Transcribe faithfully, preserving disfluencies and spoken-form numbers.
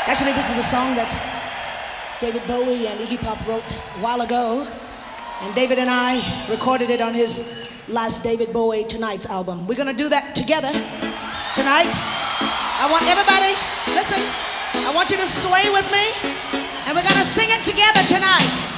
Actually, this is a song that David Bowie and Iggy Pop wrote a while ago, and David and I recorded it on his last David Bowie Tonight's album. We're gonna do that together tonight. I want everybody, listen, I want you to sway with me, and we're gonna sing it together tonight.